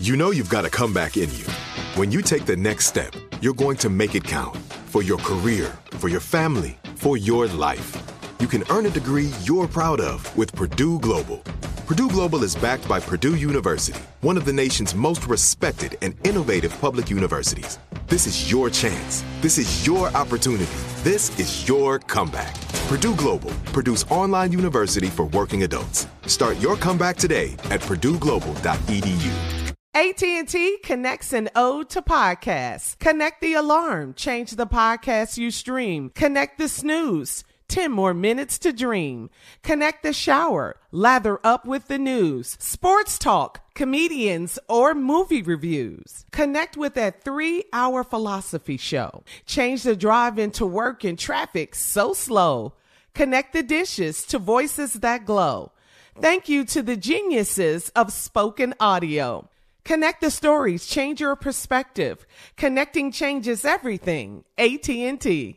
You know you've got a comeback in you. When you take the next step, you're going to make it count for your career, for your family, for your life. You can earn a degree you're proud of with Purdue Global. Purdue Global is backed by Purdue University, one of the nation's most respected and innovative public universities. This is your chance. This is your opportunity. This is your comeback. Purdue Global, Purdue's online university for working adults. Start your comeback today at purdueglobal.edu. AT&T connects an ode to podcasts. Connect the alarm. Change the podcast you stream. Connect the snooze. 10 more minutes to dream. Connect the shower. Lather up with the news. Sports talk, comedians, or movie reviews. Connect with that 3-hour philosophy show. Change the drive into work in traffic so slow. Connect the dishes to voices that glow. Thank you to the geniuses of spoken audio. Connect the stories, change your perspective. Connecting changes everything. AT&T.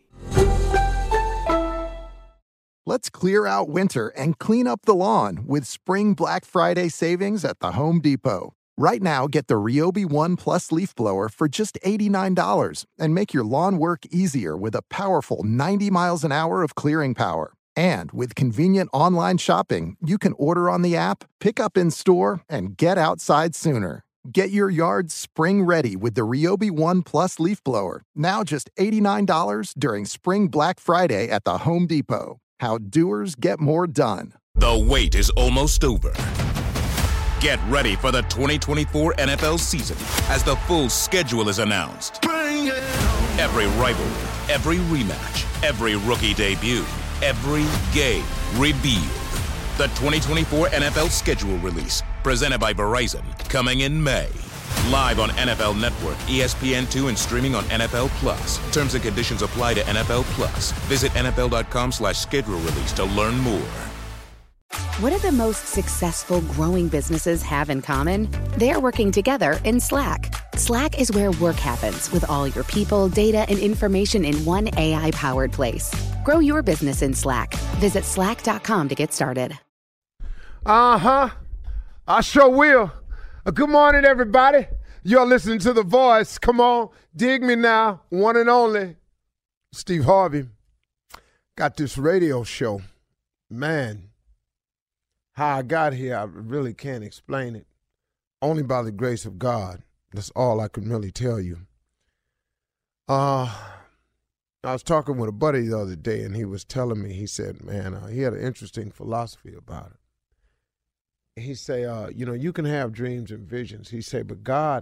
Let's clear out winter and clean up the lawn with Spring Black Friday savings at the Home Depot. Right now, get the Ryobi One Plus leaf blower for just $89 and make your lawn work easier with a powerful 90 miles an hour of clearing power. And with convenient online shopping, you can order on the app, pick up in store, and get outside sooner. Get your yard spring ready with the Ryobi One Plus leaf blower, now just $89 during Spring Black Friday at the Home Depot. How doers get more done. The wait is almost over. Get ready for the 2024 NFL season as the full schedule is announced. Bring it on. Every rivalry, every rematch, every rookie debut, every game revealed. The 2024 NFL schedule release, presented by Verizon, coming in May. Live on NFL Network, ESPN2, and streaming on NFL Plus. Terms and conditions apply to NFL Plus. Visit NFL.com/schedule release to learn more. What do the most successful growing businesses have in common? They're working together in Slack. Slack is where work happens with all your people, data, and information in one AI-powered place. Grow your business in Slack. Visit slack.com to get started. I sure will. Good morning, everybody. You're listening to The Voice. Come on, dig me now. One and only Steve Harvey. Got this radio show. Man, how I got here, I really can't explain it. Only by the grace of God. That's all I can really tell you. I was talking with a buddy the other day, and he was telling me, he said, man, he had an interesting philosophy about it. He say, you can have dreams and visions. He say, but God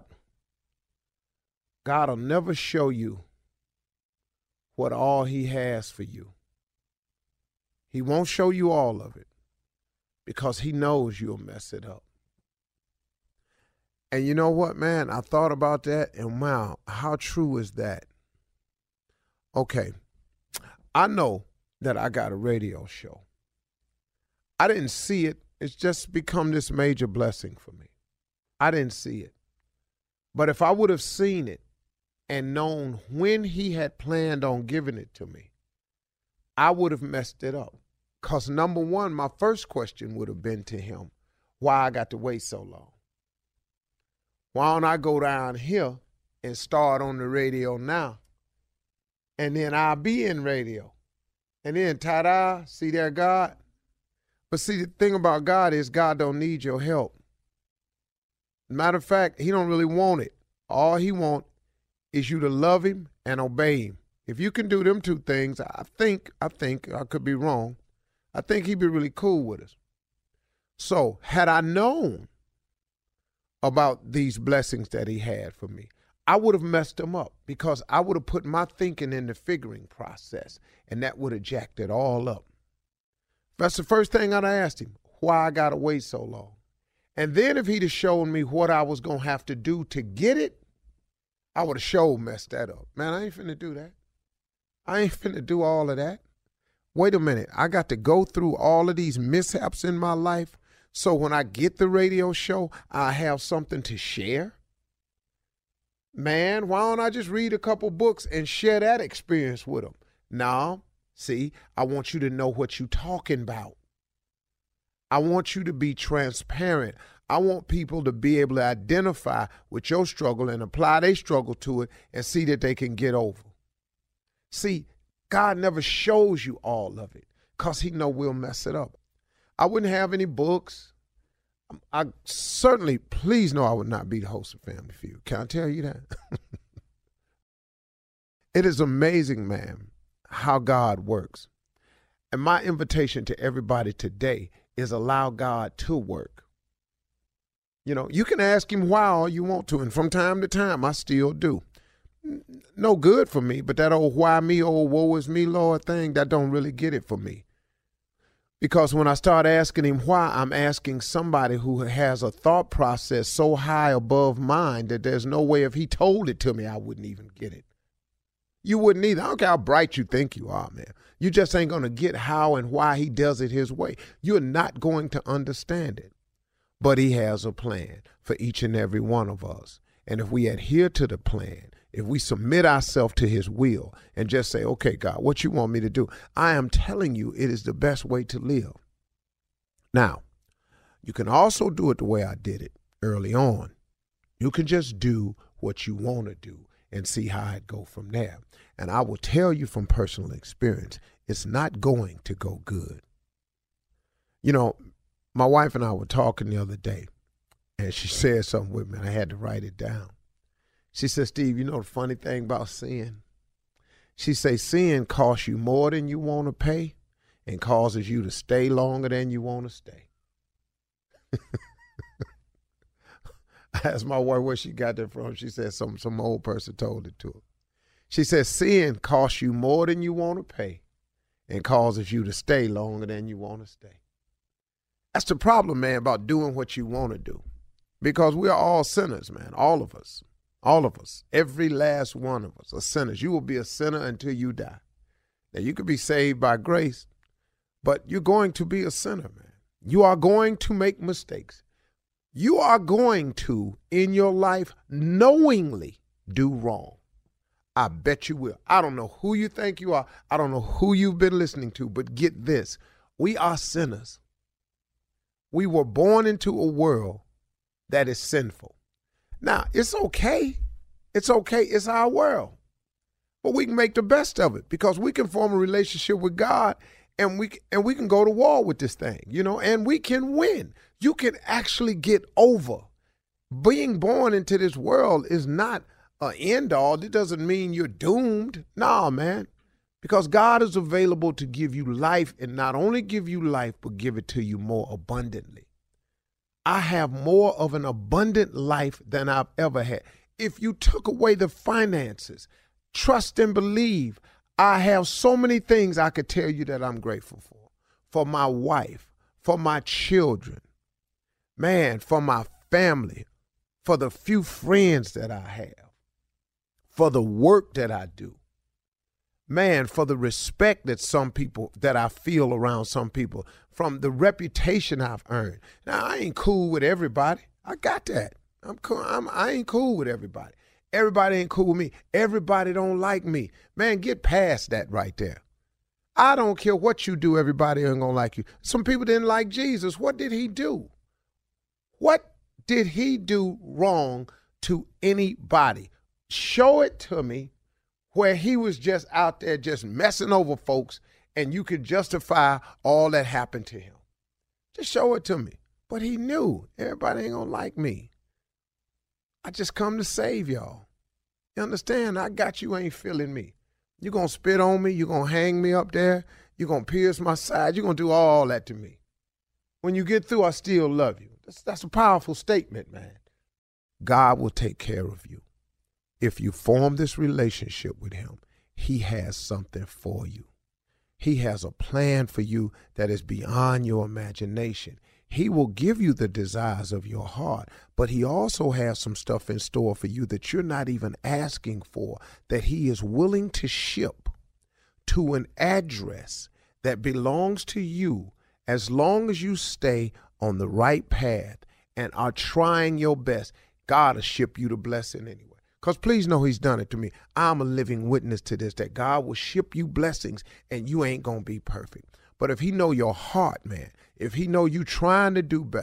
will never show you what all he has for you. He won't show you all of it because he knows you'll mess it up. And you know what, man? I thought about that, and wow, how true is that? Okay, I know that I got a radio show. I didn't see it. It's just become this major blessing for me. I didn't see it. But if I would have seen it and known when he had planned on giving it to me, I would have messed it up. Because number one, my first question would have been to him, why I got to wait so long? Why don't I go down here and start on the radio now? And then I'll be in radio. And then, ta-da, see there, God? But see, the thing about God is God don't need your help. Matter of fact, he don't really want it. All he wants is you to love him and obey him. If you can do them two things, I think, I could be wrong, I think he'd be really cool with us. So had I known about these blessings that he had for me, I would have messed them up because I would have put my thinking in the figuring process, and that would have jacked it all up. That's the first thing I'd asked him, why I got to wait so long. And then if he'd have shown me what I was going to have to do to get it, I would have sure messed that up. Man, I ain't finna do that. I ain't finna do all of that. Wait a minute. I got to go through all of these mishaps in my life so when I get the radio show, I have something to share? Man, why don't I just read a couple books and share that experience with them? No. See, I want you to know what you're talking about. I want you to be transparent. I want people to be able to identify with your struggle and apply their struggle to it and see that they can get over. See, God never shows you all of it because he know we'll mess it up. I wouldn't have any books. I certainly, please know I would not be the host of Family Feud. Can I tell you that? It is amazing, man, how God works. And my invitation to everybody today is allow God to work. You know, you can ask him why all you want to, and from time to time, I still do. No good for me, but that old why me, old woe is me, Lord thing, that don't really get it for me. Because when I start asking him why, I'm asking somebody who has a thought process so high above mine that there's no way if he told it to me, I wouldn't even get it. You wouldn't either. I don't care how bright you think you are, man. You just ain't going to get how and why he does it his way. You're not going to understand it. But he has a plan for each and every one of us. And if we adhere to the plan, if we submit ourselves to his will and just say, okay, God, what you want me to do? I am telling you it is the best way to live. Now, you can also do it the way I did it early on. You can just do what you want to do and see how it go from there. And I will tell you from personal experience, it's not going to go good. You know, my wife and I were talking the other day, and she said something with me, and I had to write it down. She said, Steve, you know the funny thing about sin? She said, sin costs you more than you want to pay and causes you to stay longer than you want to stay. I asked my wife where she got that from. She said some old person told it to her. She said, sin costs you more than you want to pay and causes you to stay longer than you want to stay. That's the problem, man, about doing what you want to do. Because we are all sinners, man, all of us. All of us, every last one of us are sinners. You will be a sinner until you die. Now, you could be saved by grace, but you're going to be a sinner, man. You are going to make mistakes. You are going to, in your life, knowingly do wrong. I bet you will. I don't know who you think you are. I don't know who you've been listening to, but get this. We are sinners. We were born into a world that is sinful. Now, it's okay. It's okay. It's our world. But we can make the best of it because we can form a relationship with God and we can go to war with this thing, you know, and we can win. You can actually get over. Being born into this world is not an end all. It doesn't mean you're doomed. Nah, man, because God is available to give you life and not only give you life, but give it to you more abundantly. I have more of an abundant life than I've ever had. If you took away the finances, trust and believe, I have so many things I could tell you that I'm grateful for my wife, for my children, man, for my family, for the few friends that I have, for the work that I do, man, for the respect that that I feel around some people, from the reputation I've earned. Now, I ain't cool with everybody. I got that. I'm cool. I ain't cool with everybody. Everybody ain't cool with me. Everybody don't like me. Man, get past that right there. I don't care what you do, everybody ain't gonna like you. Some people didn't like Jesus. What did he do? What did he do wrong to anybody? Show it to me where he was just out there just messing over folks and you could justify all that happened to him. Just show it to me. But he knew everybody ain't gonna like me. I just come to save y'all. You understand? I got you, ain't feeling me. You're gonna spit on me, you're gonna hang me up there, you're gonna pierce my side, you're gonna do all that to me. When you get through, I still love you. That's a powerful statement, man. God will take care of you. If you form this relationship with him, he has something for you. He has a plan for you that is beyond your imagination. He will give you the desires of your heart, but he also has some stuff in store for you that you're not even asking for, that he is willing to ship to an address that belongs to you as long as you stay on the right path and are trying your best. God will ship you the blessing anyway. Because please know he's done it to me. I'm a living witness to this, that God will ship you blessings and you ain't going to be perfect. But if he know your heart, man, if he know you trying to do better,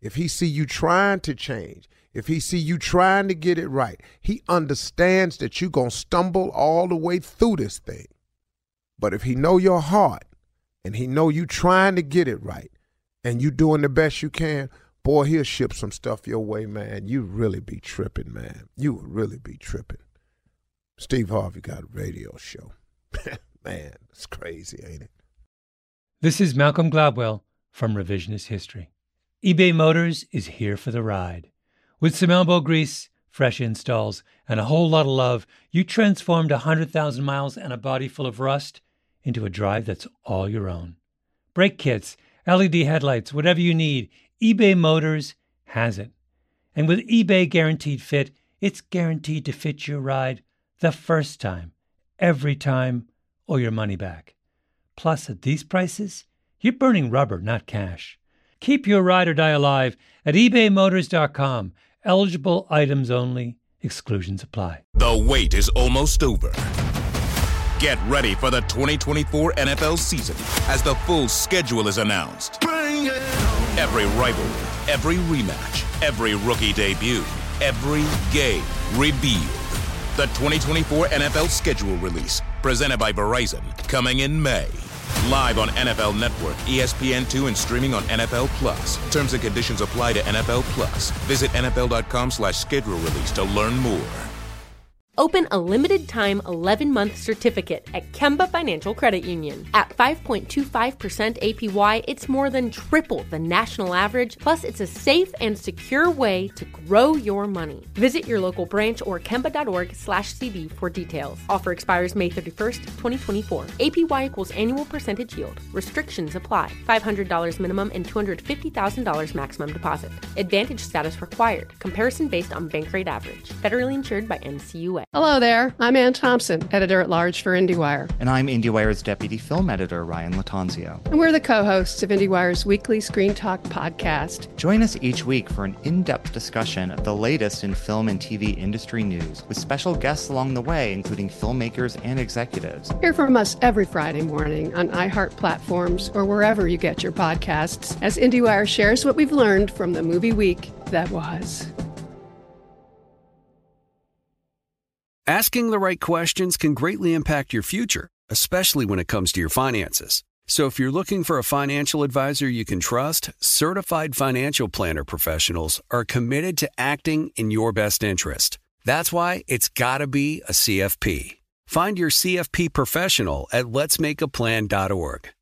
if he see you trying to change, if he see you trying to get it right, he understands that you're going to stumble all the way through this thing. But if he know your heart and he know you trying to get it right and you doing the best you can, boy, he'll ship some stuff your way, man. You really be tripping, man. You would really be tripping. Steve Harvey got a radio show. Man, it's crazy, ain't it? This is Malcolm Gladwell from Revisionist History. eBay Motors is here for the ride. With some elbow grease, fresh installs, and a whole lot of love, you transformed 100,000 miles and a body full of rust into a drive that's all your own. Brake kits, LED headlights, whatever you need, eBay Motors has it. And with eBay Guaranteed Fit, it's guaranteed to fit your ride the first time, every time, or your money back. Plus, at these prices, you're burning rubber, not cash. Keep your ride or die alive at ebaymotors.com. Eligible items only. Exclusions apply. The wait is almost over. Get ready for the 2024 NFL season as the full schedule is announced. Every rivalry, every rematch, every rookie debut, every game revealed. The 2024 NFL schedule release, presented by Verizon, coming in May. Live on NFL Network, ESPN2, and streaming on NFL Plus. Terms and conditions apply to NFL Plus. Visit NFL.com/schedule release to learn more. Open a limited-time 11-month certificate at Kemba Financial Credit Union. At 5.25% APY, it's more than triple the national average, plus it's a safe and secure way to grow your money. Visit your local branch or kemba.org/cb for details. Offer expires May 31st, 2024. APY equals annual percentage yield. Restrictions apply. $500 minimum and $250,000 maximum deposit. Advantage status required. Comparison based on bank rate average. Federally insured by NCUA. Hello there, I'm Ann Thompson, editor-at-large for IndieWire. And I'm IndieWire's deputy film editor, Ryan Latanzio. And we're the co-hosts of IndieWire's weekly Screen Talk podcast. Join us each week for an in-depth discussion of the latest in film and TV industry news, with special guests along the way, including filmmakers and executives. Hear from us every Friday morning on iHeart platforms or wherever you get your podcasts, as IndieWire shares what we've learned from the movie week that was. Asking the right questions can greatly impact your future, especially when it comes to your finances. So if you're looking for a financial advisor you can trust, certified financial planner professionals are committed to acting in your best interest. That's why it's got to be a CFP. Find your CFP professional at letsmakeaplan.org.